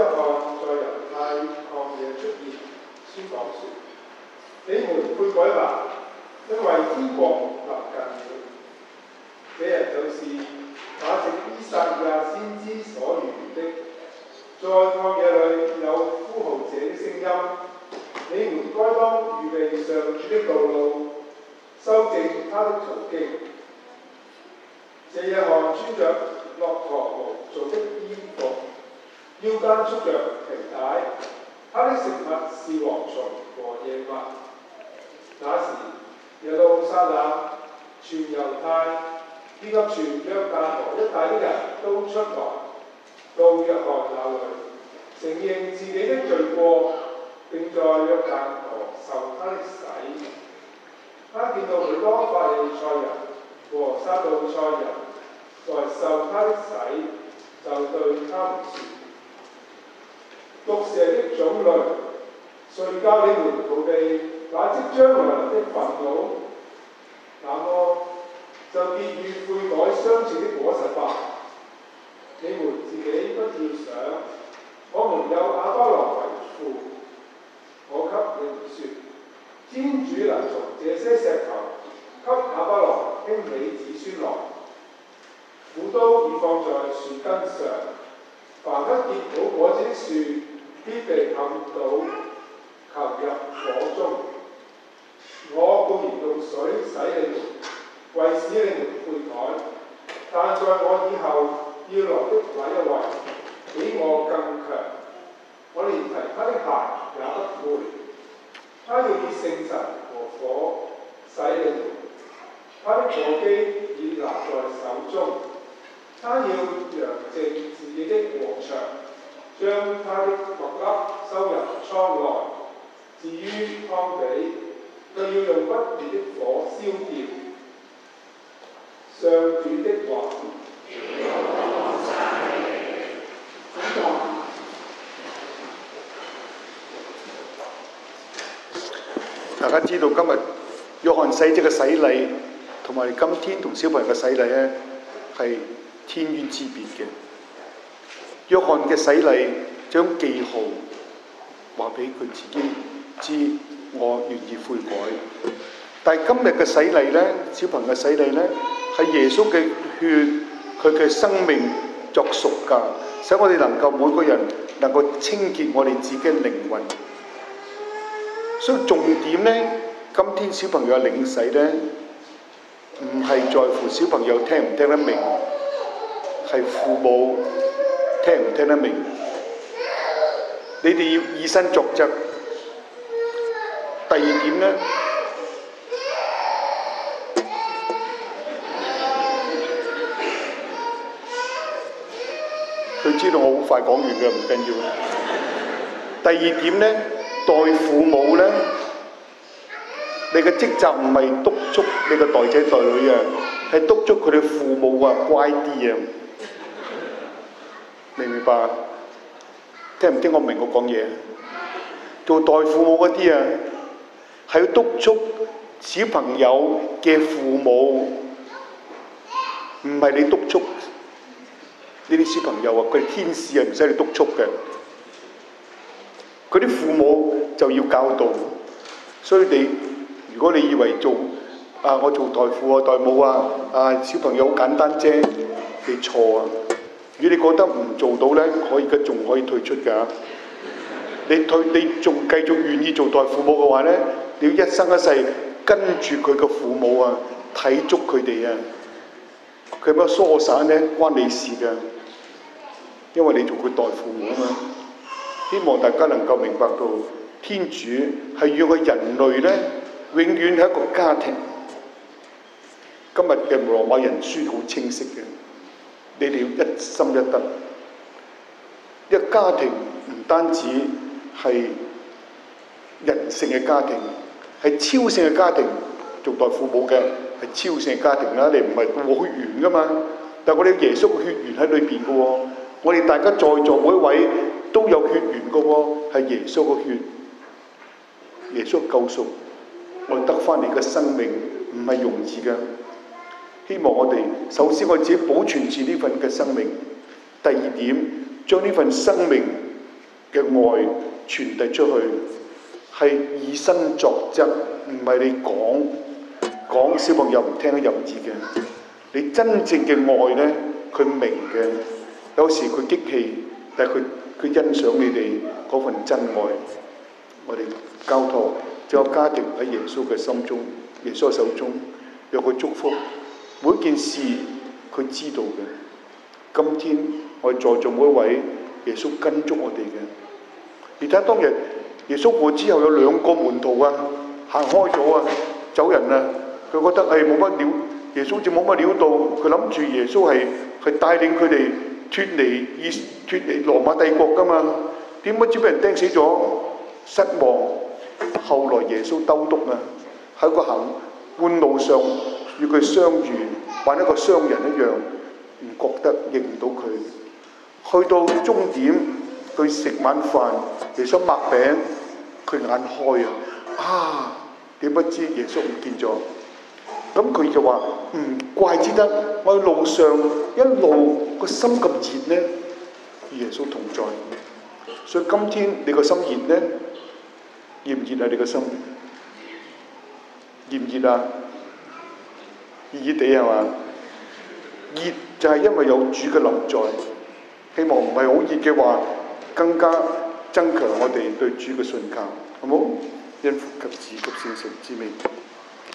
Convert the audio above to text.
翰在猶太曠野出現，宣講說：你們悔改吧，因為天國臨近了。這人就是那藉依撒意亞先知所預言的，在曠野裏有呼號者的聲音：你們該當預備上主的道路，修正他的途徑。這約翰穿着駱駝毛做的衣服，腰間束着皮帶，他的食物是蝗蟲和野蜜。那時耶路撒冷、全猶太以及全約旦河一帶的人都出來到約翰那裏，承認自己的罪過，並在約旦河受他的洗。他見到許多法利賽人和撒杜塞人來受他的洗，就對他們說：毒蛇的種類，誰教你們逃避那即將來臨的憤怒？那麼就結與悔改相似的果實吧。你們自己不要想，我們有亞巴郎為父。我給你們說，天主能從這些石頭給亞巴郎興起子孫來。斧刀已放在樹根上，凡不結好果子的樹，必被砍倒，投入火中。我固然用水洗你們，為使你們悔改，但在我以後要來的那一位，比我更強，我連提他的鞋也不配。他要以聖神和火洗你們，他的火機已拿在手中，他要揚淨自己的禾場，將他的麥粒收入倉內。至於糠秕，就要用不滅的火燒掉。上主的話。 大家知道今日約翰洗者嘅洗禮同埋今天同小朋友嘅洗禮咧係天淵之別嘅。約翰嘅洗禮將記號話俾佢自己知，我願意悔改。但係今日嘅洗禮咧，小朋友嘅洗禮咧係耶穌嘅血，佢嘅生命作贖價，使我哋能夠每個人能夠清潔我哋自己嘅靈魂。所以重點咧，今天小朋友嘅領洗咧，唔係在乎小朋友聽唔聽得明，係父母聽唔聽得明。你哋要以身作則。第二點咧，佢知道我好快講完嘅，唔緊要。第二點咧，代父母咧，你嘅職責唔係督促你嘅代仔代女啊，係督促佢哋父母啊乖啲啊，明唔明白？聽唔聽我明我講嘢？做代父母嗰啲啊，係要督促小朋友嘅父母，唔係你督促呢啲小朋友啊，佢哋天使啊，唔使你督促嘅。佢啲父母就要教導，所以如果你以為我做代父啊代母啊小朋友好簡單啫，你錯啊！如果你覺得唔做到咧，仲可以退出㗎。你仲繼續願意做代父母嘅話咧，你要一生一世跟住佢嘅父母啊，睇足佢哋啊，佢乜疏散咧關你事㗎，因為你做佢代父母啊嘛。希望大家能夠明白到，天主係要個人類咧，永遠係一個家庭。今日嘅羅馬人書好清晰嘅，你哋要一心一德。一個家庭唔單止係人性嘅家庭，係超性嘅家庭。做代父母嘅係超性嘅家庭啦，你唔係冇血緣噶嘛，但係我哋耶穌嘅血緣喺裏邊嘅喎，我哋大家在座每一位都有血緣嘅喎，係耶穌嘅血，耶穌救贖，我哋得翻嚟嘅生命唔係容易嘅。希望我哋首先我自己保存住呢份嘅生命，第二點將呢份生命嘅愛傳遞出去，係以身作則，唔係你講小朋友唔聽得入耳嘅。你真正嘅愛呢，佢明嘅，有時佢激氣，但係佢欣賞你哋嗰份真愛。我哋交託整個家庭喺耶穌嘅心中，耶穌嘅手中，有個祝福。每一件事佢知道嘅。今天我哋在座每一位，耶穌跟足我哋嘅。而睇下當日耶穌過之後，有2個門徒啊，行開咗啊，走人啊。佢覺得冇乜料，耶穌就冇乜料到。佢諗住耶穌係帶領佢哋脫離羅馬帝國噶嘛。點不知俾人釘死咗，失望。後來耶穌兜篤啊，喺個半路上與佢相遇，扮一個商人一樣，唔覺得認唔到佢。去到終點，佢食晚飯，耶穌擘餅，佢眼開啊！點不知耶穌唔見咗。咁佢就話唔怪之得，我喺路上一路個心咁熱呢，與耶穌同在。所以今天你個心熱呢？熱唔熱啊？你個心熱唔熱啊？熱熱地係嘛？熱就係因為有主嘅臨在。希望唔係好熱嘅話，更加增強我哋對主嘅信靠，好冇？因父及子及聖神之名。